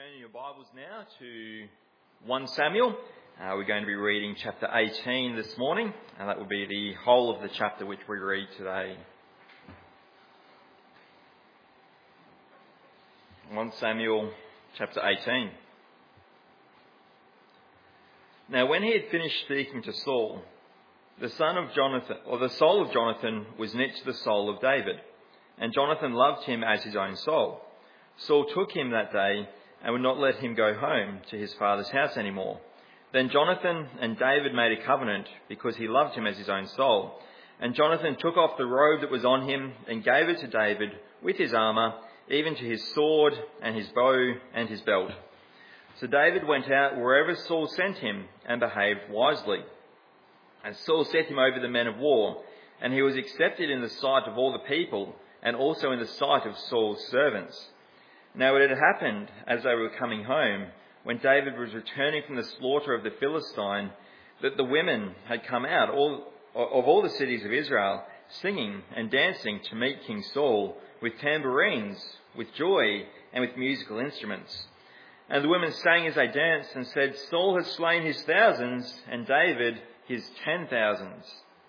turn in your Bibles now to 1 Samuel. We're going to be reading chapter 18 this morning, and that will be the whole of the chapter which we read today. 1 Samuel chapter 18. Now when he had finished speaking to Saul, the soul of Jonathan was knit to the soul of David, and Jonathan loved him as his own soul. Saul took him that day and would not let him go home to his father's house anymore. Then Jonathan and David made a covenant because he loved him as his own soul. And Jonathan took off the robe that was on him and gave it to David with his armour, even to his sword and his bow and his belt. So David went out wherever Saul sent him and behaved wisely. And Saul set him over the men of war, and he was accepted in the sight of all the people and also in the sight of Saul's servants. Now it had happened as they were coming home, when David was returning from the slaughter of the Philistine, that the women had come out of all the cities of Israel, singing and dancing to meet King Saul, with tambourines, with joy, and with musical instruments. And the women sang as they danced and said, "Saul has slain his thousands, and David his 10,000s.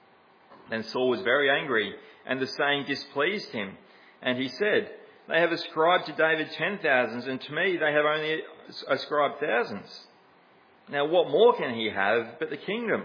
Then Saul was very angry, and the saying displeased him. And he said, "They have ascribed to David 10,000s, and to me they have only ascribed thousands. Now what more can he have but the kingdom?"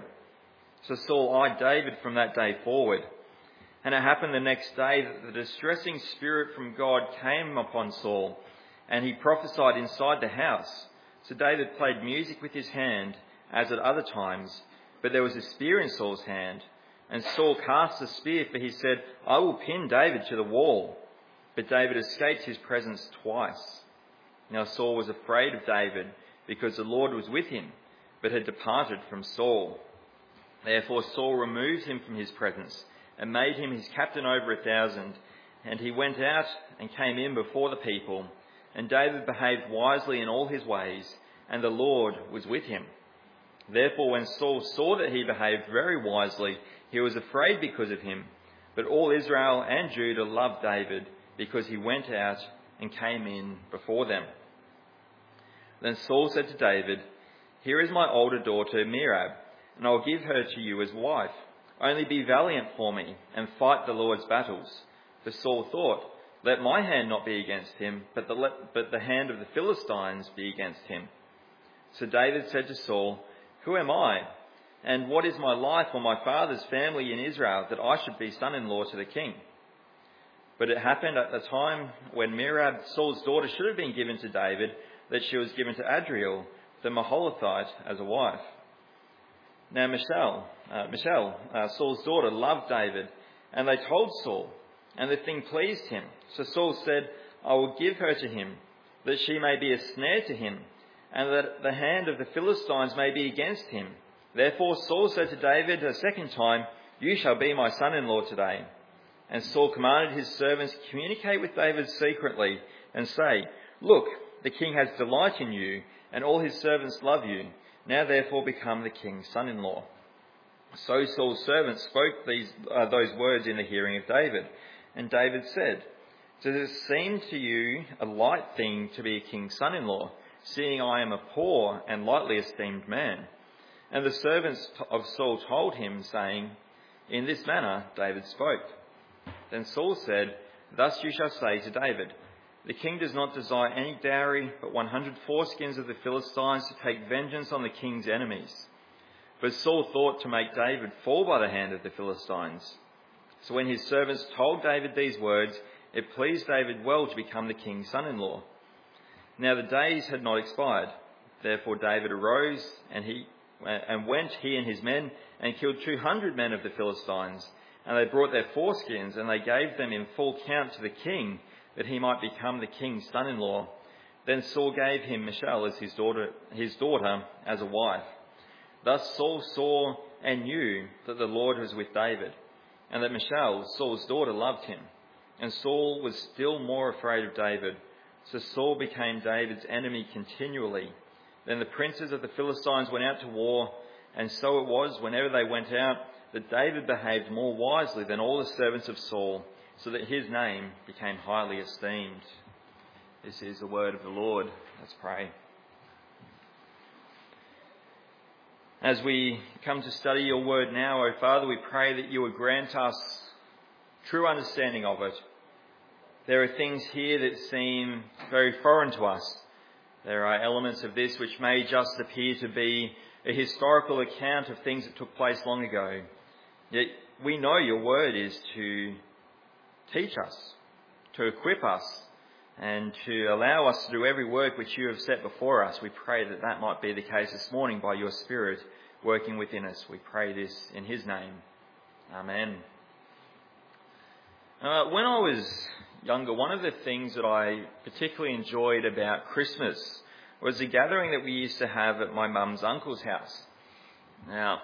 So Saul eyed David from that day forward. And it happened the next day that the distressing spirit from God came upon Saul, and he prophesied inside the house. So David played music with his hand, as at other times, but there was a spear in Saul's hand. And Saul cast the spear, for he said, "I will pin David to the wall." But David escaped his presence twice. Now Saul was afraid of David, because the Lord was with him, but had departed from Saul. Therefore Saul removed him from his presence, and made him his captain over 1,000. And he went out and came in before the people. And David behaved wisely in all his ways, and the Lord was with him. Therefore when Saul saw that he behaved very wisely, he was afraid because of him. But all Israel and Judah loved David, because he went out and came in before them. Then Saul said to David, "Here is my older daughter Merab, and I will give her to you as wife. Only be valiant for me, and fight the Lord's battles." For Saul thought, "Let my hand not be against him, but the hand of the Philistines be against him." So David said to Saul, "Who am I? And what is my life or my father's family in Israel, that I should be son-in-law to the king?" But it happened at the time when Merab, Saul's daughter, should have been given to David, that she was given to Adriel, the Maholathite, as a wife. Now Michal, Saul's daughter, loved David, and they told Saul, and the thing pleased him. So Saul said, "I will give her to him, that she may be a snare to him, and that the hand of the Philistines may be against him." Therefore Saul said to David a second time, "You shall be my son-in-law today." And Saul commanded his servants to communicate with David secretly and say, "Look, the king has delight in you, and all his servants love you. Now therefore become the king's son-in-law." So Saul's servants spoke those words in the hearing of David. And David said, "Does it seem to you a light thing to be a king's son-in-law, seeing I am a poor and lightly esteemed man?" And the servants of Saul told him, saying, "In this manner David spoke." Then Saul said, "Thus you shall say to David, the king does not desire any dowry, but 100 foreskins of the Philistines to take vengeance on the king's enemies." But Saul thought to make David fall by the hand of the Philistines. So when his servants told David these words, it pleased David well to become the king's son-in-law. Now the days had not expired. Therefore David arose and went, he and his men, and killed 200 men of the Philistines. And they brought their foreskins, and they gave them in full count to the king, that he might become the king's son-in-law. Then Saul gave him Michal as his daughter as a wife. Thus Saul saw and knew that the Lord was with David, and that Michal, Saul's daughter, loved him. And Saul was still more afraid of David. So Saul became David's enemy continually. Then the princes of the Philistines went out to war, and so it was, whenever they went out, that David behaved more wisely than all the servants of Saul, so that his name became highly esteemed. This is the word of the Lord. Let's pray. As we come to study your word now, O Father, we pray that you would grant us true understanding of it. There are things here that seem very foreign to us. There are elements of this which may just appear to be a historical account of things that took place long ago. Yet we know your word is to teach us, to equip us, and to allow us to do every work which you have set before us. We pray that that might be the case this morning by your Spirit working within us. We pray this in his name. Amen. When I was younger, one of the things that I particularly enjoyed about Christmas was the gathering that we used to have at my mum's uncle's house. Now,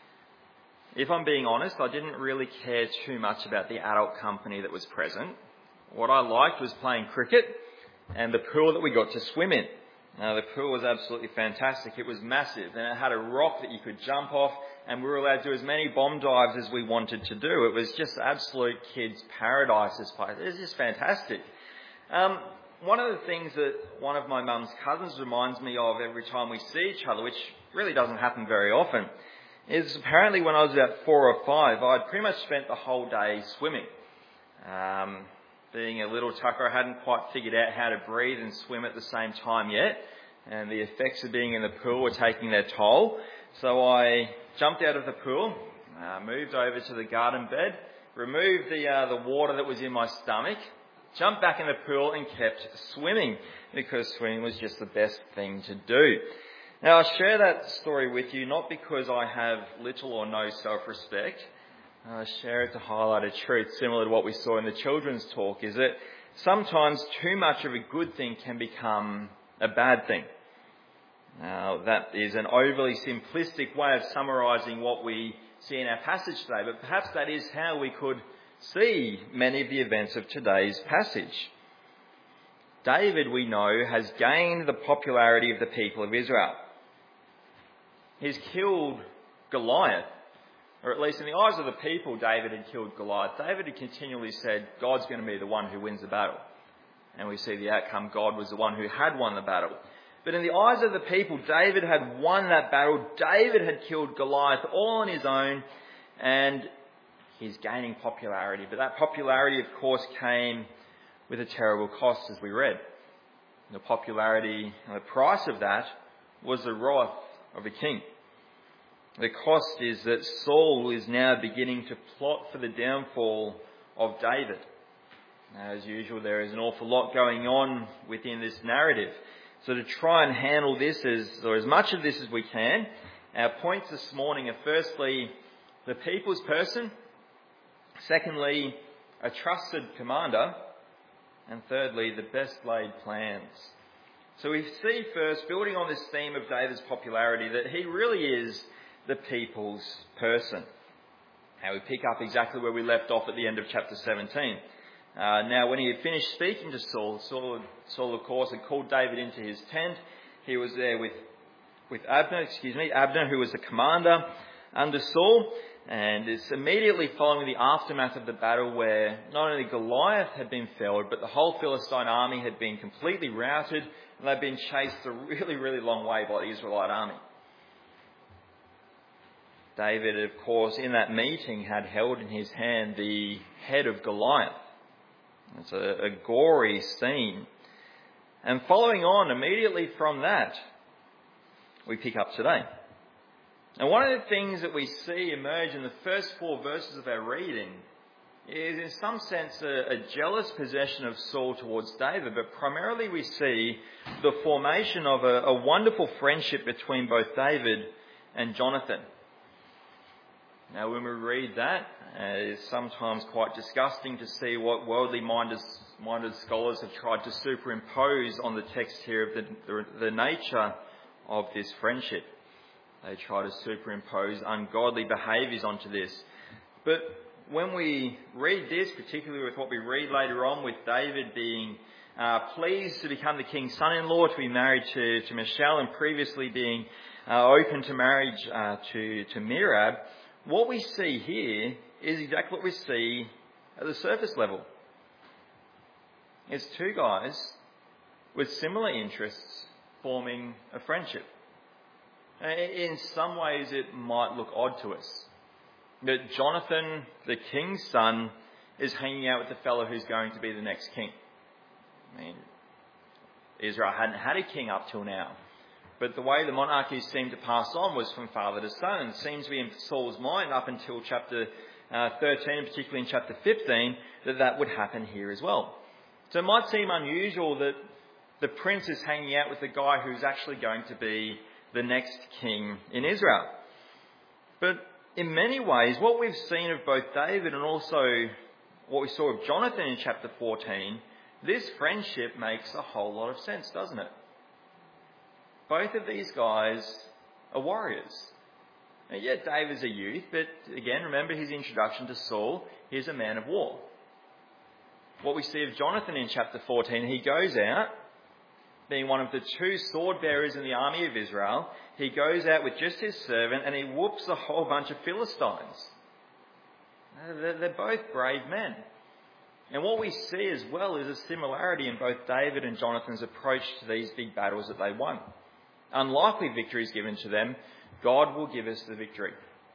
if I'm being honest, I didn't really care too much about the adult company that was present. What I liked was playing cricket and the pool that we got to swim in. Now, the pool was absolutely fantastic. It was massive and it had a rock that you could jump off, and we were allowed to do as many bomb dives as we wanted to do. It was just absolute kids' paradise, this place. It was just fantastic. One of the things that one of my mum's cousins reminds me of every time we see each other, which really doesn't happen very often, is apparently when I was about 4 or 5, I'd pretty much spent the whole day swimming. Being a little tucker, I hadn't quite figured out how to breathe and swim at the same time yet, and the effects of being in the pool were taking their toll. So I jumped out of the pool, moved over to the garden bed, removed the water that was in my stomach, jumped back in the pool and kept swimming, because swimming was just the best thing to do. Now, I share that story with you not because I have little or no self-respect. I share it to highlight a truth similar to what we saw in the children's talk, is that sometimes too much of a good thing can become a bad thing. Now, that is an overly simplistic way of summarising what we see in our passage today, but perhaps that is how we could see many of the events of today's passage. David, we know, has gained the popularity of the people of Israel. He's killed Goliath. Or at least in the eyes of the people, David had killed Goliath. David had continually said, God's going to be the one who wins the battle. And we see the outcome, God was the one who had won the battle. But in the eyes of the people, David had won that battle. David had killed Goliath all on his own, and he's gaining popularity. But that popularity, of course, came with a terrible cost, as we read. The popularity and the price of that was the wrath of a king. The cost is that Saul is now beginning to plot for the downfall of David. As usual, there is an awful lot going on within this narrative. So to try and handle this as much of this as we can, our points this morning are firstly, the people's person. Secondly, a trusted commander. And thirdly, the best laid plans. So we see first, building on this theme of David's popularity, that he really is the people's person. Now we pick up exactly where we left off at the end of chapter 17. Now when he had finished speaking to Saul, of course had called David into his tent. He was there with Abner, who was the commander under Saul. And it's immediately following the aftermath of the battle where not only Goliath had been felled, but the whole Philistine army had been completely routed, and they'd been chased a really, really long way by the Israelite army. David, of course, in that meeting had held in his hand the head of Goliath. It's a gory scene. And following on immediately from that, we pick up today. And one of the things that we see emerge in the first 4 verses of our reading is in some sense a jealous possession of Saul towards David, but primarily we see the formation of a wonderful friendship between both David and Jonathan. Now, when we read that, it's sometimes quite disgusting to see what worldly-minded scholars have tried to superimpose on the text here of the nature of this friendship. They try to superimpose ungodly behaviours onto this. But when we read this, particularly with what we read later on with David being pleased to become the king's son-in-law, to be married to Michelle, and previously being open to marriage to Merab, what we see here is exactly what we see at the surface level. It's 2 guys with similar interests forming a friendship. In some ways it might look odd to us that Jonathan, the king's son, is hanging out with the fellow who's going to be the next king. I mean, Israel hadn't had a king up till now. But the way the monarchy seemed to pass on was from father to son. And it seems to be in Saul's mind up until chapter 13, and particularly in chapter 15, that would happen here as well. So it might seem unusual that the prince is hanging out with the guy who's actually going to be the next king in Israel. But in many ways, what we've seen of both David and also what we saw of Jonathan in chapter 14, this friendship makes a whole lot of sense, doesn't it? Both of these guys are warriors. Now, yeah, David's a youth, but again, remember his introduction to Saul, he's a man of war. What we see of Jonathan in chapter 14, he goes out, being one of the 2 sword bearers in the army of Israel, he goes out with just his servant and he whoops a whole bunch of Philistines. They're both brave men. And what we see as well is a similarity in both David and Jonathan's approach to these big battles that they won. Unlikely victories given to them, God will give us the victory.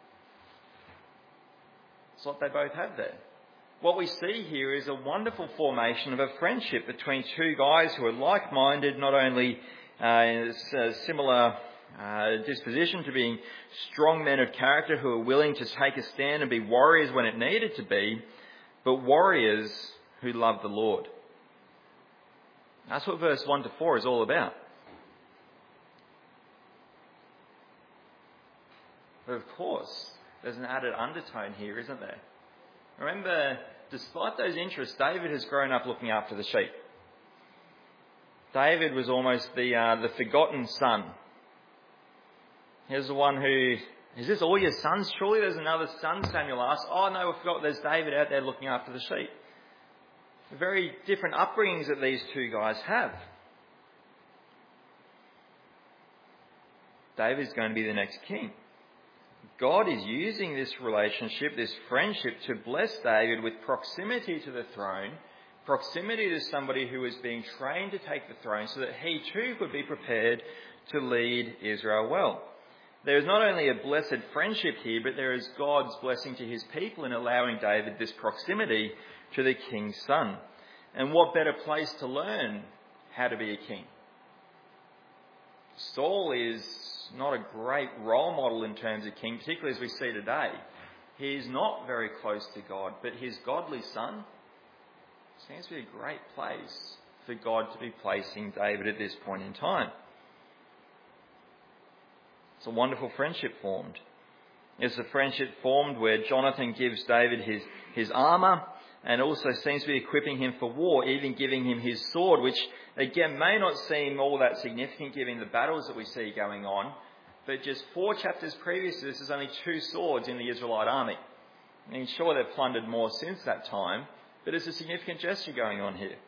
That's what they both have there. What we see here is a wonderful formation of a friendship between 2 guys who are like-minded, not only in a similar disposition to being strong men of character who are willing to take a stand and be warriors when it needed to be, but warriors who love the Lord. That's what verse 1 to 4 is all about. But of course, there's an added undertone here, isn't there? Remember, despite those interests, David has grown up looking after the sheep. David was almost the forgotten son. Here's the one who, is this all your sons? Surely there's another son, Samuel asked. Oh no, I forgot there's David out there looking after the sheep. Very different upbringings that these 2 guys have. David's going to be the next king. God is using this relationship, this friendship, to bless David with proximity to the throne, proximity to somebody who is being trained to take the throne so that he too could be prepared to lead Israel well. There is not only a blessed friendship here, but there is God's blessing to his people in allowing David this proximity to the king's son. And what better place to learn how to be a king? Saul is not a great role model in terms of king, particularly as we see today. He is not very close to God, but his godly son seems to be a great place for God to be placing David at this point in time. It's a wonderful friendship formed. It's a friendship formed where Jonathan gives David his armour and also seems to be equipping him for war, even giving him his sword, which again may not seem all that significant given the battles that we see going on, but just 4 chapters previous to this, there's only 2 swords in the Israelite army. I mean, sure, they've plundered more since that time, but it's a significant gesture going on here.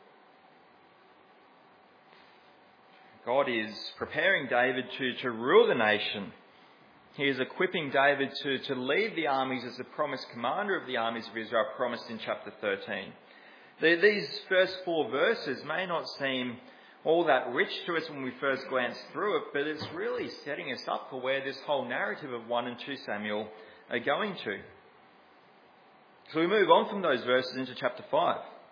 God is preparing David to rule the nation. He is equipping David to lead the armies as the promised commander of the armies of Israel promised in chapter 13. These first 4 verses may not seem all that rich to us when we first glance through it, but it's really setting us up for where this whole narrative of 1 and 2 Samuel are going to. So we move on from those verses into chapter 5,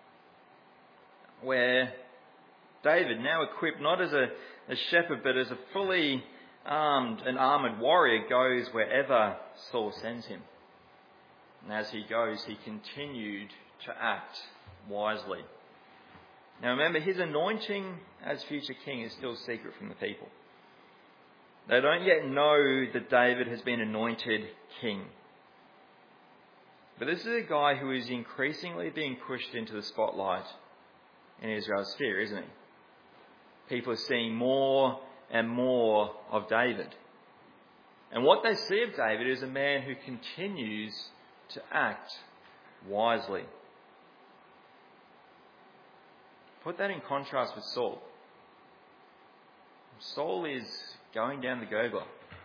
where David, now equipped not as a shepherd but as a fully armed and armoured warrior, goes wherever Saul sends him. And as he goes, he continued to act wisely. Now remember, his anointing as future king is still secret from the people. They don't yet know that David has been anointed king. But this is a guy who is increasingly being pushed into the spotlight in Israel's sphere, isn't he? People are seeing more and more of David. And what they see of David is a man who continues to act wisely. Put that in contrast with Saul. Saul is going down the gurgler.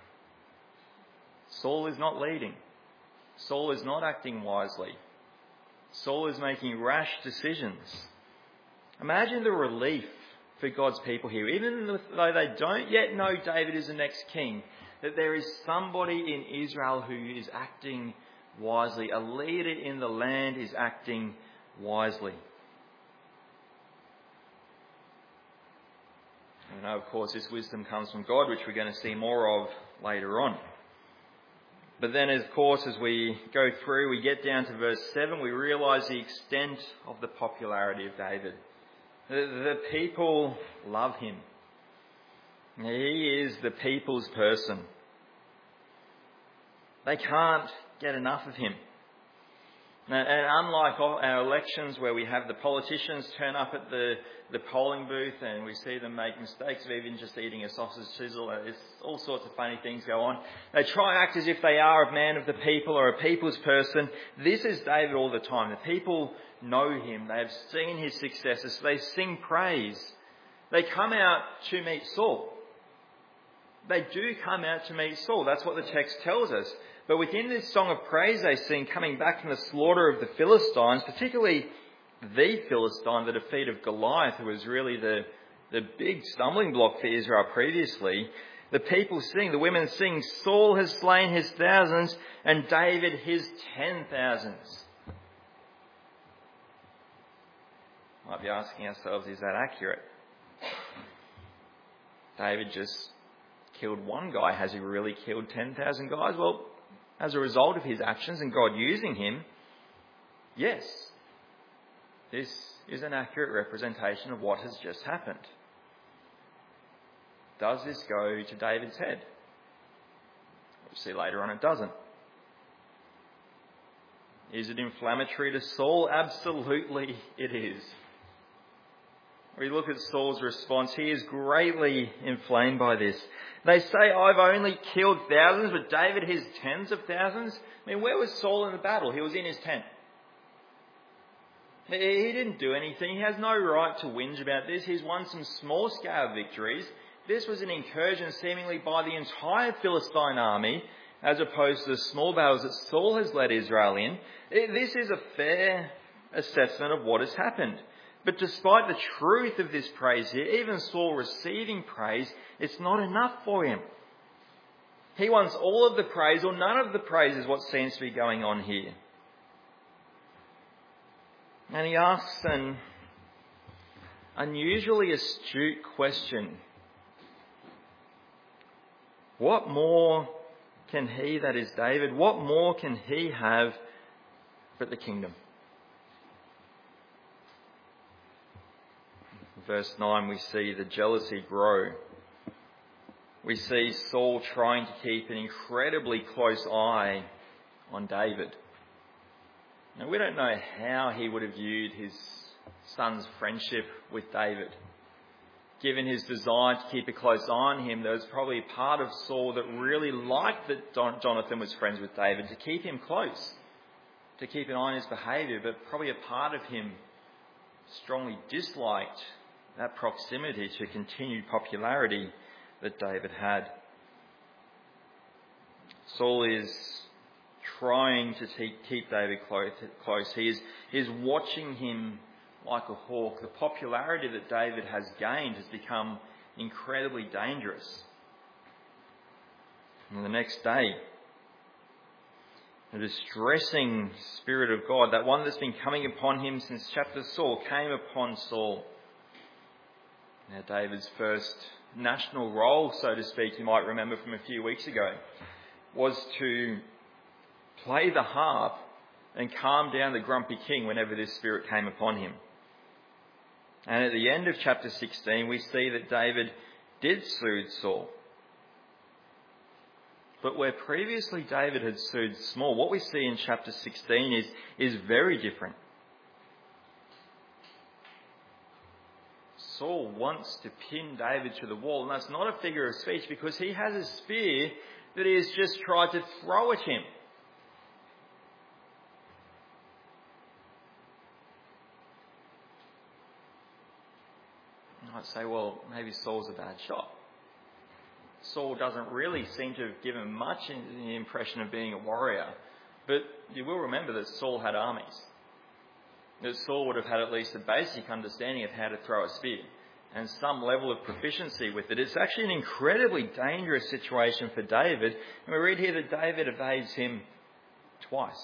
Saul is not leading. Saul is not acting wisely. Saul is making rash decisions. Imagine the relief for God's people here, even though they don't yet know David is the next king, that there is somebody in Israel who is acting wisely. A leader in the land is acting wisely. And of course, this wisdom comes from God, which we're going to see more of later on. But then, of course, as we go through, we get down to verse 7, we realise the extent of the popularity of David. The people love him. He is the people's person. They can't get enough of him. And unlike our elections where we have the politicians turn up at the polling booth and we see them make mistakes of even just eating a sausage sizzle, there's all sorts of funny things go on. They try to act as if they are a man of the people or a people's person. This is David all the time. The people know him. They have seen his successes. They sing praise. They come out to meet Saul. They do come out to meet Saul. That's what the text tells us. But within this song of praise they sing, coming back from the slaughter of the Philistines, particularly the Philistine, the defeat of Goliath, who was really the big stumbling block for Israel previously, the people sing, the women sing, Saul has slain his thousands and David his 10,000s. Might be asking ourselves, is that accurate? David just killed one guy. Has he really killed 10,000 guys? Well, as a result of his actions and God using him, yes, this is an accurate representation of what has just happened. Does this go to David's head? We'll see later on it doesn't. Is it inflammatory to Saul? Absolutely it is. We look at Saul's response. He is greatly inflamed by this. They say, I've only killed thousands, but David his tens of thousands. I mean, where was Saul in the battle? He was in his tent. He didn't do anything. He has no right to whinge about this. He's won some small-scale victories. This was an incursion seemingly by the entire Philistine army, as opposed to the small battles that Saul has led Israel in. This is a fair assessment of what has happened. But despite the truth of this praise here, even Saul receiving praise, it's not enough for him. He wants all of the praise or none of the praise is what seems to be going on here. And he asks an unusually astute question. What more can he, that is David, what more can he have but the kingdom? Verse 9, we see the jealousy grow. We see Saul trying to keep an incredibly close eye on David. Now, we don't know how he would have viewed his son's friendship with David. Given his desire to keep a close eye on him, there was probably a part of Saul that really liked that Jonathan was friends with David, to keep him close, to keep an eye on his behaviour, but probably a part of him strongly disliked that proximity to continued popularity that David had. Saul is trying to keep David close. He is watching him like a hawk. The popularity that David has gained has become incredibly dangerous. And the next day, the distressing Spirit of God, that one that's been coming upon him since chapter Saul, came upon Saul. Now, David's first national role, so to speak, you might remember from a few weeks ago, was to play the harp and calm down the grumpy king whenever this spirit came upon him. And at the end of chapter 16, we see that David did soothe Saul. But where previously David had soothed Saul, what we see in chapter 16 is very different. Saul wants to pin David to the wall, and that's not a figure of speech, because he has a spear that he has just tried to throw at him. You might say, well, maybe Saul's a bad shot. Saul doesn't really seem to have given much the impression of being a warrior. But you will remember that Saul had armies. That Saul would have had at least a basic understanding of how to throw a spear. and some level of proficiency with it. It's actually an incredibly dangerous situation for David. And we read here that David evades him twice.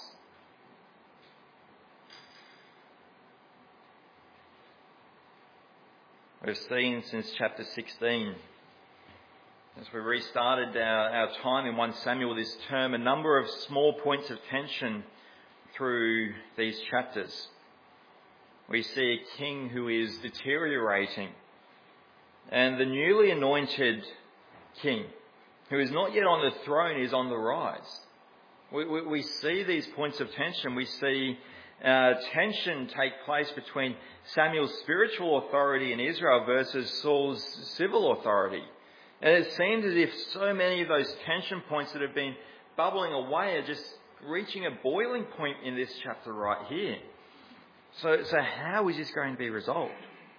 We've seen since chapter 16, as we restarted our time in 1 Samuel this term, a number of small points of tension through these chapters. We see a king who is deteriorating, and the newly anointed king, who is not yet on the throne, is on the rise. We see these points of tension. We see tension take place between Samuel's spiritual authority in Israel versus Saul's civil authority. And it seems as if so many of those tension points that have been bubbling away are just reaching a boiling point in this chapter right here. So how is this going to be resolved?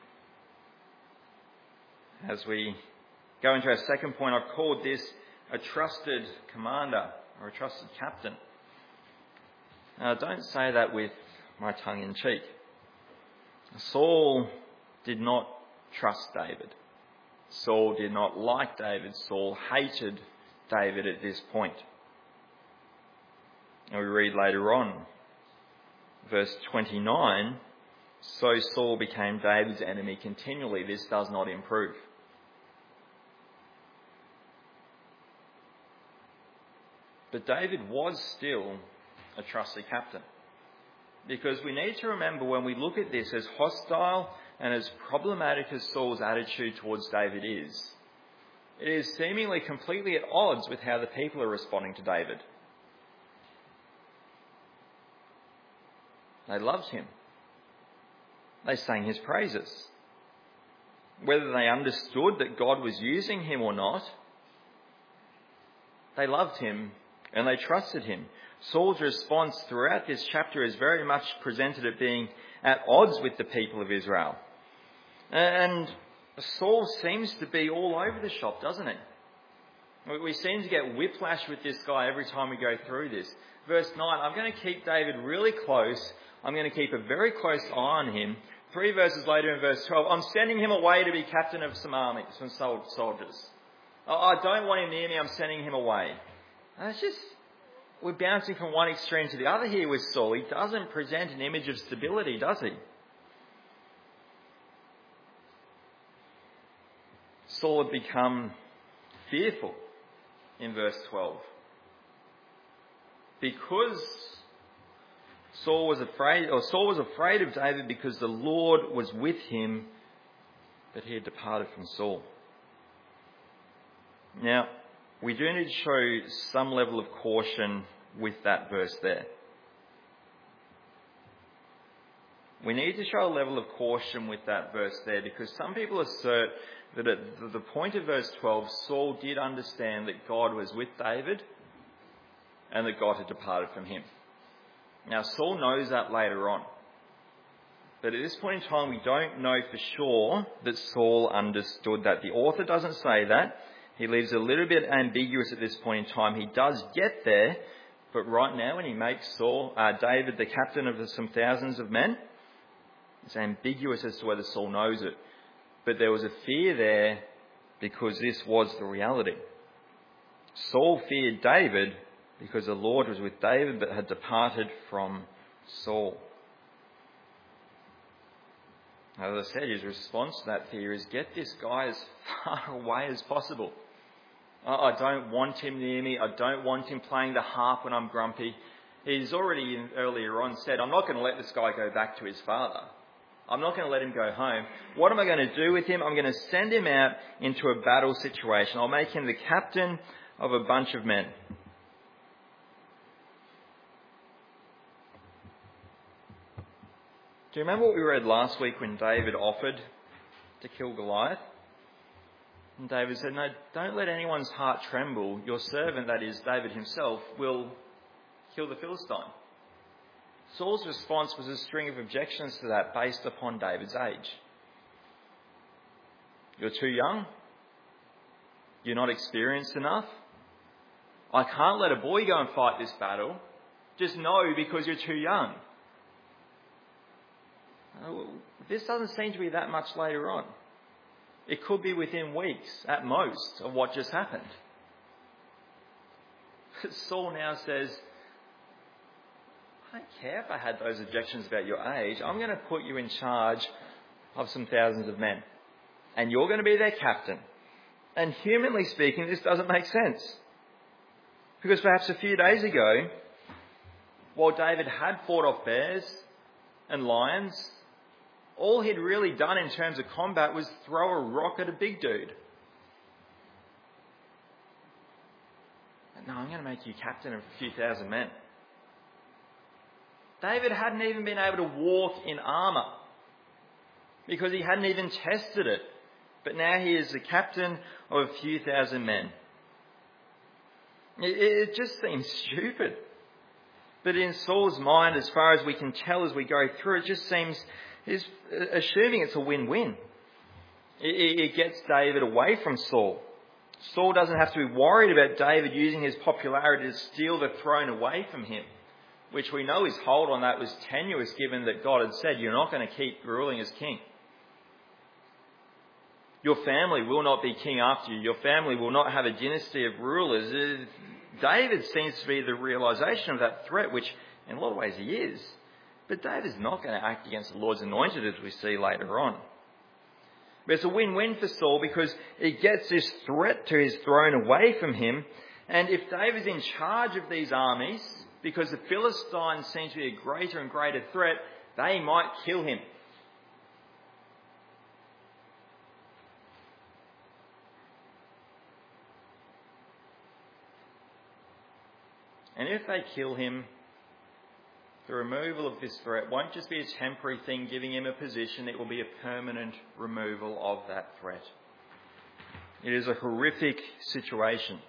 As we go into our second point, I've called this a trusted commander or a trusted captain. Now, don't say that with my tongue in cheek. Saul did not trust David. Saul did not like David. Saul hated David at this point. And we read later on, verse 29, so Saul became David's enemy continually. This does not improve. But David was still a trusted captain. Because we need to remember, when we look at this, as hostile and as problematic as Saul's attitude towards David is, it is seemingly completely at odds with how the people are responding to David. They loved him. They sang his praises. Whether they understood that God was using him or not, they loved him and they trusted him. Saul's response throughout this chapter is very much presented as being at odds with the people of Israel. And Saul seems to be all over the shop, doesn't he? We seem to get whiplash with this guy every time we go through this. Verse 9, I'm going to keep David really close. I'm going to keep a very close eye on him. 3 verses later in verse 12, I'm sending him away to be captain of some armies, some soldiers. I don't want him near me, I'm sending him away. And it's just, we're bouncing from one extreme to the other here with Saul. He doesn't present an image of stability, does he? Saul had become fearful in verse 12. Because Saul was afraid of David because the Lord was with him, but he had departed from Saul. Now, we do need to show some level of caution with that verse there. We need to show a level of caution with that verse there, because some people assert that at the point of verse 12, Saul did understand that God was with David and that God had departed from him. Now, Saul knows that later on. But at this point in time, we don't know for sure that Saul understood that. The author doesn't say that. He leaves a little bit ambiguous at this point in time. He does get there, but right now when he makes David the captain of some thousands of men, it's ambiguous as to whether Saul knows it. But there was a fear there because this was the reality. Saul feared David because the Lord was with David but had departed from Saul. As I said, his response to that fear is, get this guy as far away as possible. I don't want him near me. I don't want him playing the harp when I'm grumpy. He's already earlier on said, I'm not going to let this guy go back to his father. I'm not going to let him go home. What am I going to do with him? I'm going to send him out into a battle situation. I'll make him the captain of a bunch of men. Do you remember what we read last week when David offered to kill Goliath? And David said, no, don't let anyone's heart tremble. Your servant, that is David himself, will kill the Philistine. Saul's response was a string of objections to that based upon David's age. You're too young. You're not experienced enough. I can't let a boy go and fight this battle. Just no, because you're too young. This doesn't seem to be that much later on. It could be within weeks at most of what just happened. Saul now says, I don't care if I had those objections about your age. I'm going to put you in charge of some thousands of men. And you're going to be their captain. And humanly speaking, this doesn't make sense. Because perhaps a few days ago, while David had fought off bears and lions, all he'd really done in terms of combat was throw a rock at a big dude. No, I'm going to make you captain of a few thousand men. David hadn't even been able to walk in armour because he hadn't even tested it. But now he is the captain of a few thousand men. It just seems stupid. But in Saul's mind, as far as we can tell as we go through, it just seems he's assuming it's a win-win. It gets David away from Saul. Saul doesn't have to be worried about David using his popularity to steal the throne away from him, which we know his hold on that was tenuous given that God had said, you're not going to keep ruling as king. Your family will not be king after you. Your family will not have a dynasty of rulers. David seems to be the realisation of that threat, which in a lot of ways he is. But David's not going to act against the Lord's anointed, as we see later on. But it's a win-win for Saul because it gets this threat to his throne away from him. And if David's in charge of these armies, because the Philistines seem to be a greater and greater threat, they might kill him. And if they kill him, the removal of this threat won't just be a temporary thing giving him a position, it will be a permanent removal of that threat. It is a horrific situation.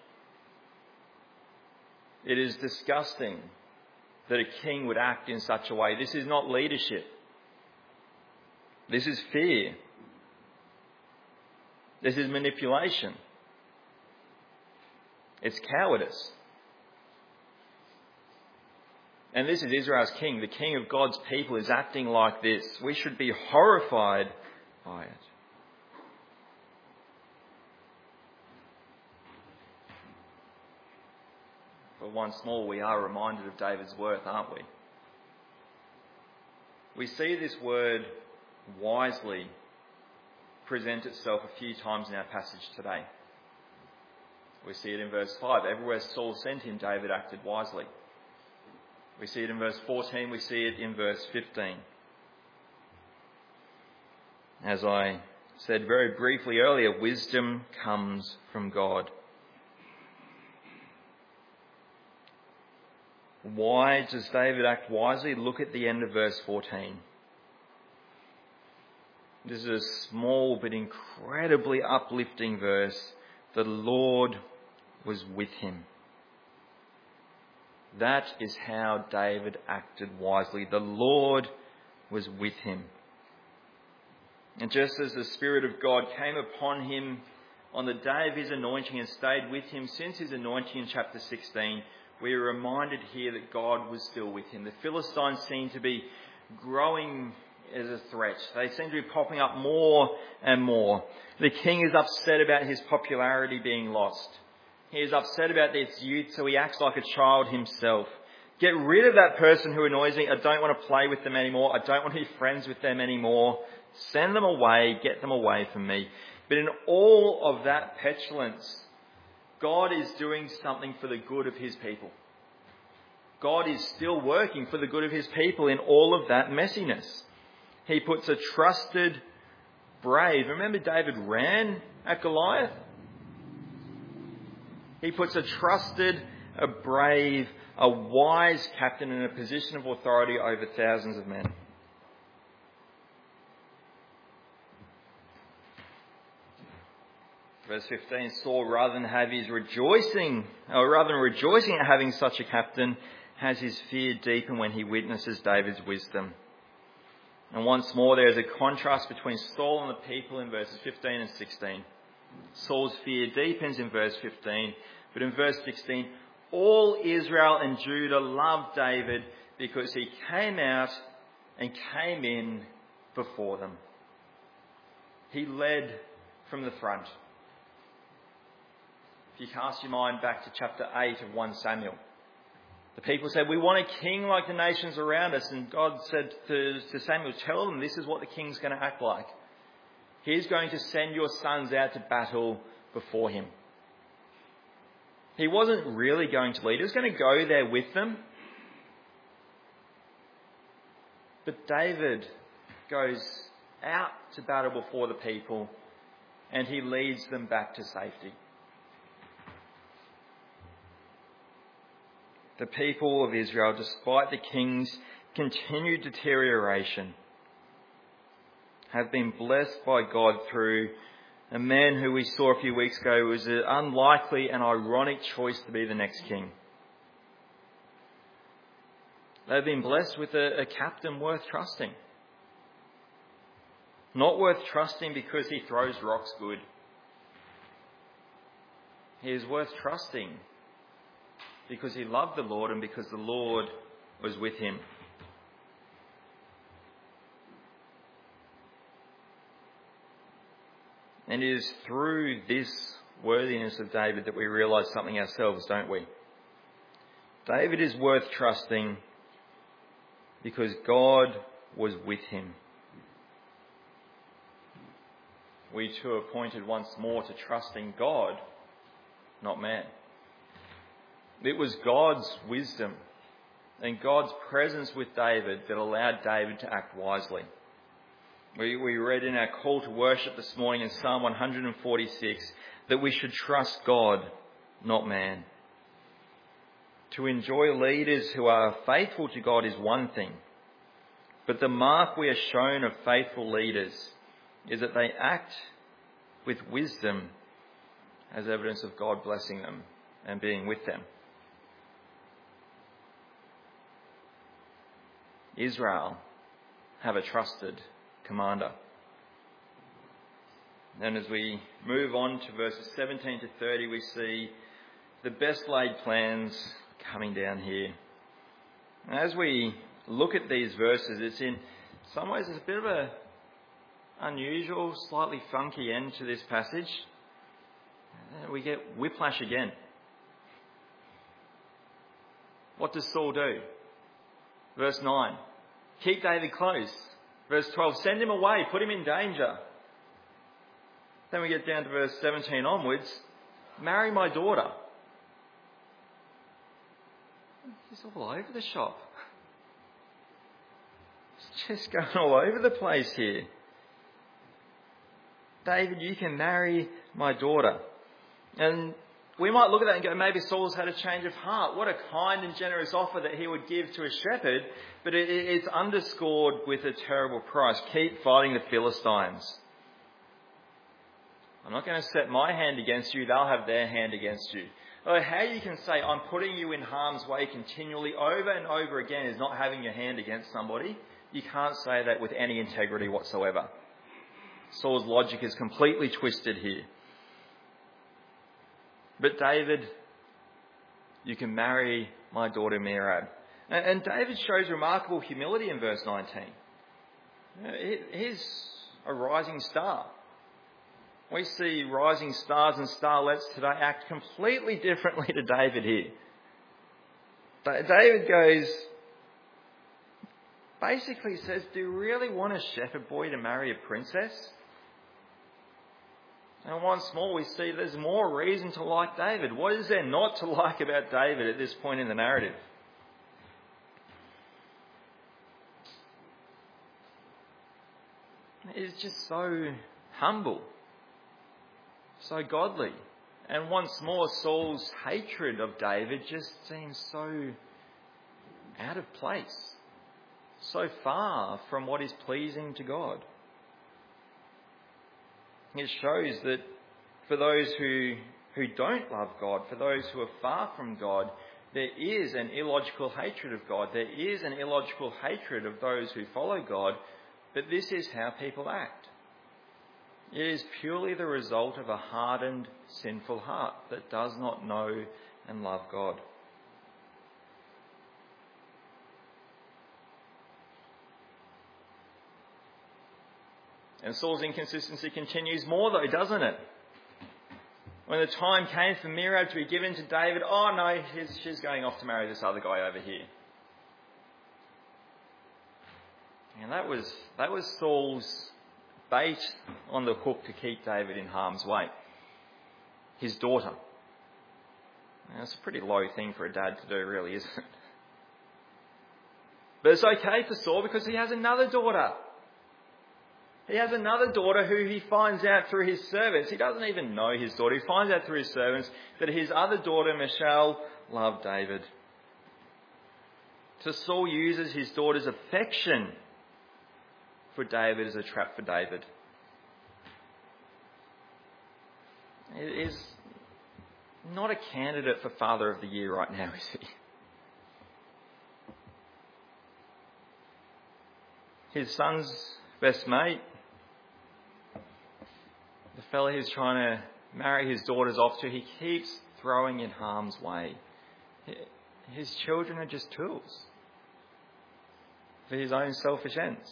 It is disgusting that a king would act in such a way. This is not leadership. This is fear. This is manipulation. It's cowardice. And this is Israel's king. The king of God's people is acting like this. We should be horrified by it. But once more, we are reminded of David's worth, aren't we? We see this word wisely present itself a few times in our passage today. We see it in verse 5. Everywhere Saul sent him, David acted wisely. We see it in verse 14, we see it in verse 15. As I said very briefly earlier, wisdom comes from God. Why does David act wisely? Look at the end of verse 14. This is a small but incredibly uplifting verse. The Lord was with him. That is how David acted wisely. The Lord was with him. And just as the Spirit of God came upon him on the day of his anointing and stayed with him since his anointing in chapter 16, we are reminded here that God was still with him. The Philistines seem to be growing as a threat. They seem to be popping up more and more. The king is upset about his popularity being lost. He is upset about this youth, so he acts like a child himself. Get rid of that person who annoys me. I don't want to play with them anymore. I don't want to be friends with them anymore. Send them away. Get them away from me. But in all of that petulance, God is doing something for the good of his people. God is still working for the good of his people in all of that messiness. He puts a trusted, brave... Remember David ran at Goliath? He puts a trusted, a brave, a wise captain in a position of authority over thousands of men. Verse 15, Saul, rather than rejoicing at having such a captain, has his fear deepen when he witnesses David's wisdom. And once more, there is a contrast between Saul and the people in verses 15 and 16. Saul's fear deepens in verse 15, but in verse 16, all Israel and Judah loved David because he came out and came in before them. He led from the front. If you cast your mind back to chapter 8 of 1 Samuel, the people said, "We want a king like the nations around us." And God said to Samuel, "Tell them this is what the king's going to act like. He's going to send your sons out to battle before him." He wasn't really going to lead. He was going to go there with them. But David goes out to battle before the people and he leads them back to safety. The people of Israel, despite the king's continued deterioration, have been blessed by God through a man who we saw a few weeks ago was an unlikely and ironic choice to be the next king. They've been blessed with a captain worth trusting. Not worth trusting because he throws rocks good. He is worth trusting because he loved the Lord and because the Lord was with him. And it is through this worthiness of David that we realise something ourselves, don't we? David is worth trusting because God was with him. We too are pointed once more to trusting God, not man. It was God's wisdom and God's presence with David that allowed David to act wisely. We read in our call to worship this morning in Psalm 146 that we should trust God, not man. To enjoy leaders who are faithful to God is one thing, but the mark we are shown of faithful leaders is that they act with wisdom as evidence of God blessing them and being with them. Israel have a trusted commander. And as we move on to verses 17 to 30, we see the best laid plans coming down here. And as we look at these verses, it's in some ways it's a bit of a unusual, slightly funky end to this passage. We get whiplash again. What does Saul do? Verse 9, keep David close. Verse 12, send him away, put him in danger. Then we get down to verse 17 onwards, marry my daughter. He's all over the shop. It's just going all over the place here. David, you can marry my daughter. And we might look at that and go, maybe Saul's had a change of heart. What a kind and generous offer that he would give to a shepherd. But it's underscored with a terrible price. Keep fighting the Philistines. I'm not going to set my hand against you. They'll have their hand against you. How you can say, I'm putting you in harm's way continually over and over again is not having your hand against somebody. You can't say that with any integrity whatsoever. Saul's logic is completely twisted here. But David, you can marry my daughter Merab. And David shows remarkable humility in verse 19. He's a rising star. We see rising stars and starlets today act completely differently to David here. David basically says, do you really want a shepherd boy to marry a princess? And once more we see there's more reason to like David. What is there not to like about David at this point in the narrative? He's just so humble, so godly. And once more Saul's hatred of David just seems so out of place, so far from what is pleasing to God. It shows that for those who don't love God, for those who are far from God, there is an illogical hatred of God. There is an illogical hatred of those who follow God, but this is how people act. It is purely the result of a hardened, sinful heart that does not know and love God. And Saul's inconsistency continues more though, doesn't it? When the time came for Merab to be given to David, oh no, she's going off to marry this other guy over here. And that was Saul's bait on the hook to keep David in harm's way. His daughter. Now, that's a pretty low thing for a dad to do, really, isn't it? But it's okay for Saul because he has another daughter. He has another daughter who he finds out through his servants. He doesn't even know his daughter. He finds out through his servants that his other daughter, Michal, loved David. So Saul uses his daughter's affection for David as a trap for David. He is not a candidate for Father of the Year right now, is he? His son's best mate, the fella he's trying to marry his daughters off to, he keeps throwing in harm's way. His children are just tools for his own selfish ends.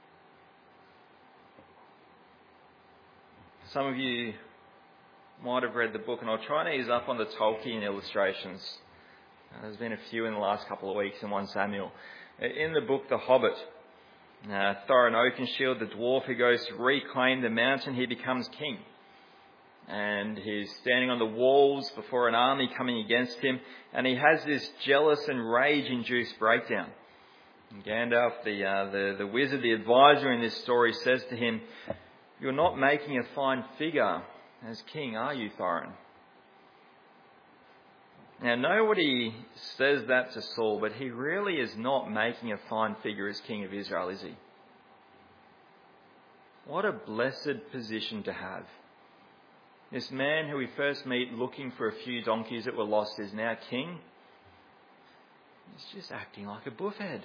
Some of you might have read the book, and I'll try and ease up on the Tolkien illustrations. There's been a few in the last couple of weeks in 1 Samuel. In the book The Hobbit, Thorin Oakenshield, the dwarf who goes to reclaim the mountain, he becomes king. And he's standing on the walls before an army coming against him, and he has this jealous and rage-induced breakdown. And Gandalf, the wizard, the advisor in this story, says to him, "You're not making a fine figure as king, are you, Thorin?" Now, nobody says that to Saul, but he really is not making a fine figure as king of Israel, is he? What a blessed position to have. This man who we first meet looking for a few donkeys that were lost is now king. He's just acting like a buffhead.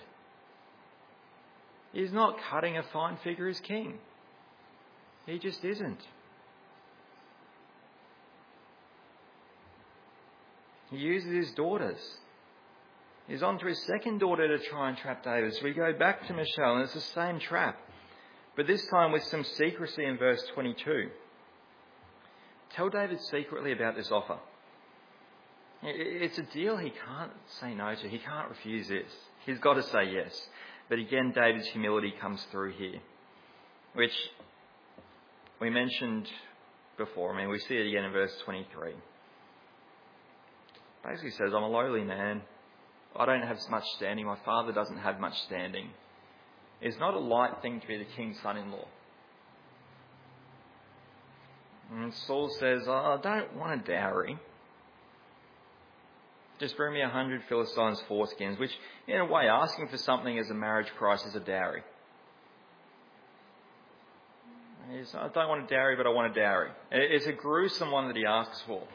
He's not cutting a fine figure as king. He just isn't. He uses his daughters. He's on to his second daughter to try and trap David. So we go back to Michal, and it's the same trap. But this time with some secrecy in verse 22. Tell David secretly about this offer. It's a deal he can't say no to. He can't refuse this. He's got to say yes. But again, David's humility comes through here, which we mentioned before. We see it again in verse 23. Basically says, I'm a lowly man. I don't have much standing. My father doesn't have much standing. It's not a light thing to be the king's son-in-law. And Saul says, I don't want a dowry. Just bring me 100 Philistines' foreskins, which in a way asking for something as a marriage price is a dowry. He says, I don't want a dowry, but I want a dowry. It's a gruesome one that he asks for.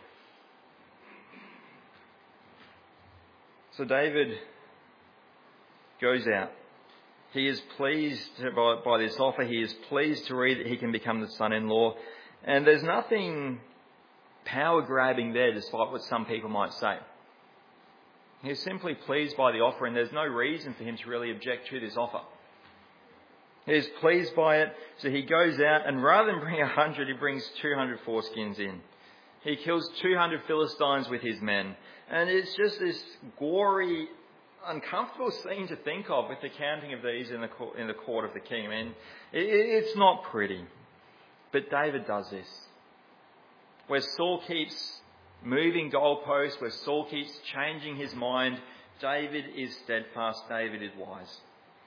So David goes out. He is pleased by this offer. He is pleased to read that he can become the son-in-law. And there's nothing power-grabbing there, despite what some people might say. He's simply pleased by the offer, and there's no reason for him to really object to this offer. He's pleased by it, so he goes out, and rather than bring 100, he brings 200 foreskins in. He kills 200 Philistines with his men. And it's just this gory, uncomfortable scene to think of with the counting of these in the court of the king. It's not pretty. But David does this. Where Saul keeps moving goalposts, where Saul keeps changing his mind, David is steadfast, David is wise.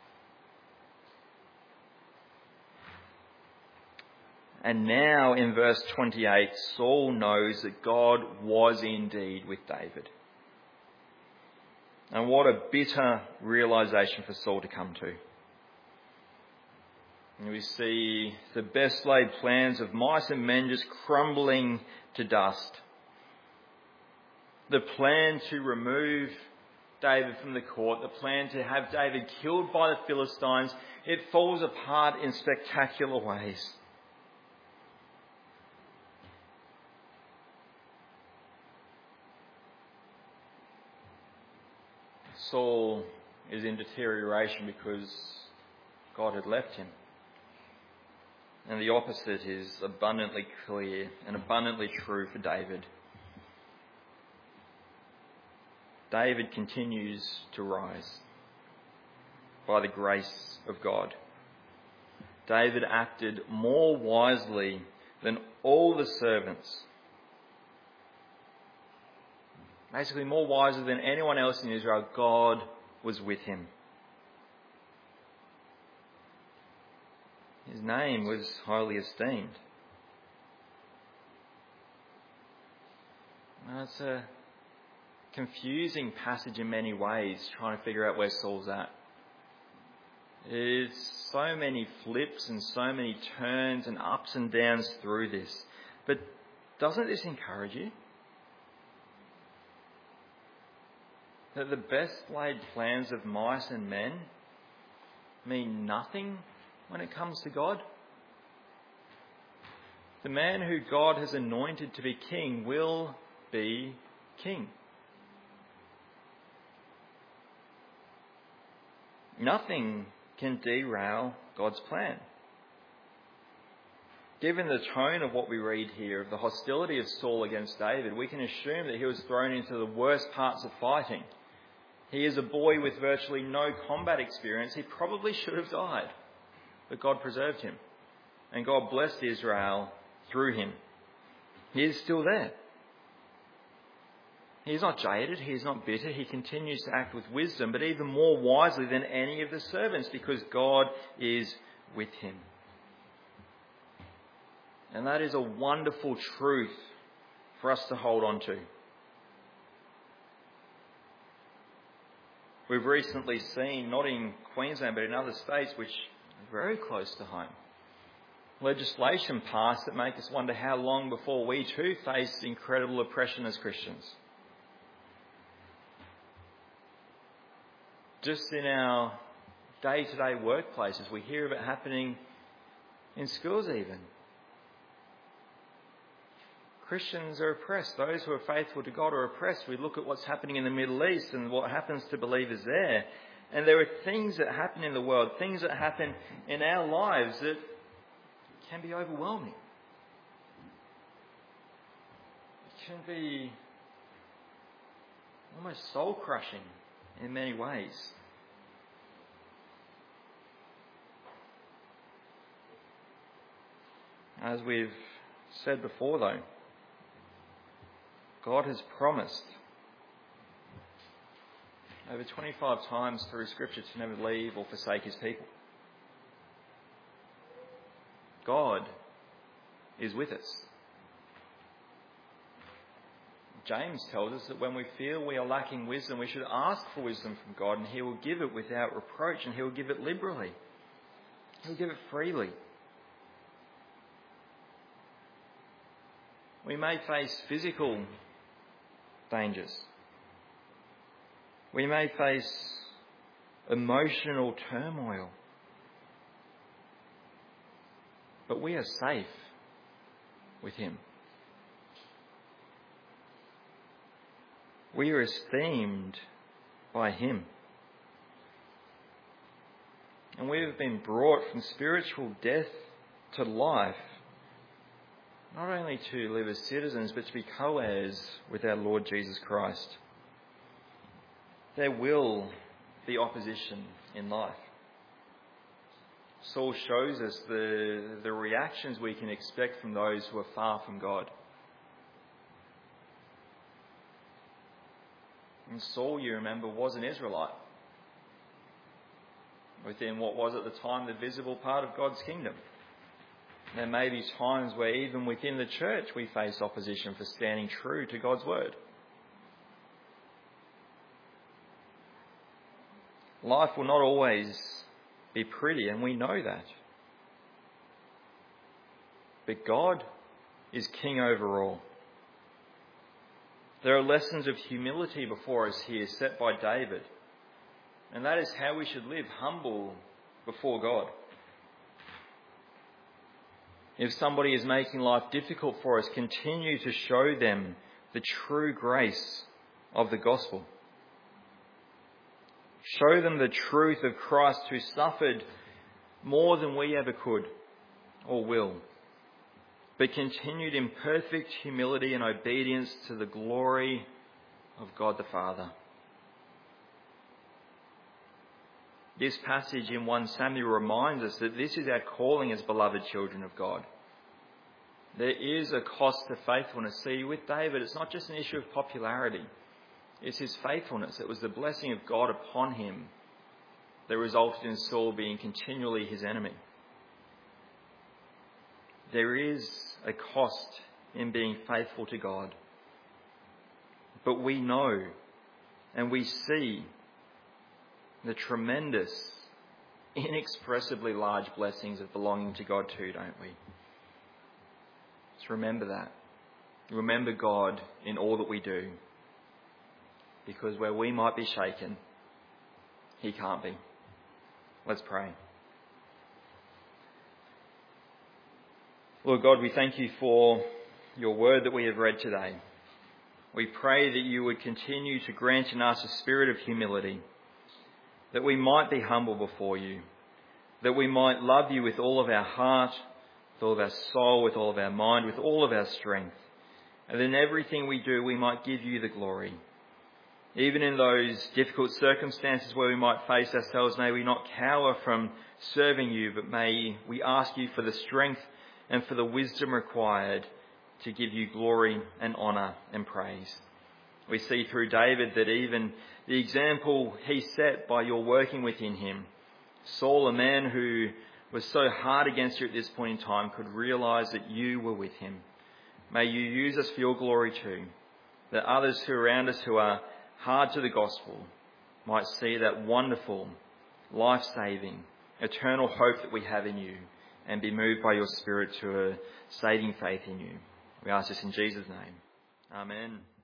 And now in verse 28, Saul knows that God was indeed with David. And what a bitter realisation for Saul to come to. And we see the best laid plans of mice and men just crumbling to dust. The plan to remove David from the court, the plan to have David killed by the Philistines, it falls apart in spectacular ways. Saul is in deterioration because God had left him. And the opposite is abundantly clear and abundantly true for David. David continues to rise by the grace of God. David acted more wisely than all the servants. Basically, more wiser than anyone else in Israel. God was with him. His name was highly esteemed. Now, it's a confusing passage in many ways, trying to figure out where Saul's at. There's so many flips and so many turns and ups and downs through this. But doesn't this encourage you? That the best laid plans of mice and men mean nothing when it comes to God? The man who God has anointed to be king will be king. Nothing can derail God's plan. Given the tone of what we read here, of the hostility of Saul against David, we can assume that he was thrown into the worst parts of fighting. He is a boy with virtually no combat experience. He probably should have died, but God preserved him, and God blessed Israel through him. He is still there. He is not jaded, he is not bitter, he continues to act with wisdom, but even more wisely than any of the servants, because God is with him. And that is a wonderful truth for us to hold on to. We've recently seen, not in Queensland, but in other states, which are very close to home, legislation passed that make us wonder how long before we too face incredible oppression as Christians. Just in our day-to-day workplaces, we hear of it happening in schools even. Christians are oppressed. Those who are faithful to God are oppressed. We look at what's happening in the Middle East and what happens to believers there. And there are things that happen in the world, things that happen in our lives that can be overwhelming. It can be almost soul-crushing in many ways. As we've said before though, God has promised over 25 times through Scripture to never leave or forsake his people. God is with us. James tells us that when we feel we are lacking wisdom, we should ask for wisdom from God, and he will give it without reproach, and he will give it liberally. He'll give it freely. We may face physical dangers. We may face emotional turmoil. But we are safe with him. We are esteemed by him. And we have been brought from spiritual death to life, not only to live as citizens, but to be co-heirs with our Lord Jesus Christ. There will be opposition in life. Saul shows us the reactions we can expect from those who are far from God. And Saul, you remember, was an Israelite within what was at the time the visible part of God's kingdom. There may be times where even within the church we face opposition for standing true to God's word. Life will not always be pretty, and we know that. But God is king over all. There are lessons of humility before us here set by David. And that is how we should live, humble before God. If somebody is making life difficult for us, continue to show them the true grace of the gospel. Show them the truth of Christ, who suffered more than we ever could, or will, but continued in perfect humility and obedience to the glory of God the Father. This passage in 1 Samuel reminds us that this is our calling as beloved children of God. There is a cost to faithfulness. See, with David, it's not just an issue of popularity. It's his faithfulness. It was the blessing of God upon him that resulted in Saul being continually his enemy. There is a cost in being faithful to God. But we know and we see the tremendous, inexpressibly large blessings of belonging to God too, don't we? So remember that. Remember God in all that we do. Because where we might be shaken, He can't be. Let's pray. Lord God, we thank you for your word that we have read today. We pray that you would continue to grant in us a spirit of humility, that we might be humble before you, that we might love you with all of our heart, with all of our soul, with all of our mind, with all of our strength, and in everything we do we might give you the glory. Even in those difficult circumstances where we might face ourselves, may we not cower from serving you, but may we ask you for the strength and for the wisdom required to give you glory and honour and praise. We see through David that even the example he set by your working within him, Saul, a man who was so hard against you at this point in time, could realise that you were with him. May you use us for your glory too, that others who are around us who are hard to the gospel might see that wonderful, life-saving, eternal hope that we have in you and be moved by your Spirit to a saving faith in you. We ask this in Jesus' name. Amen.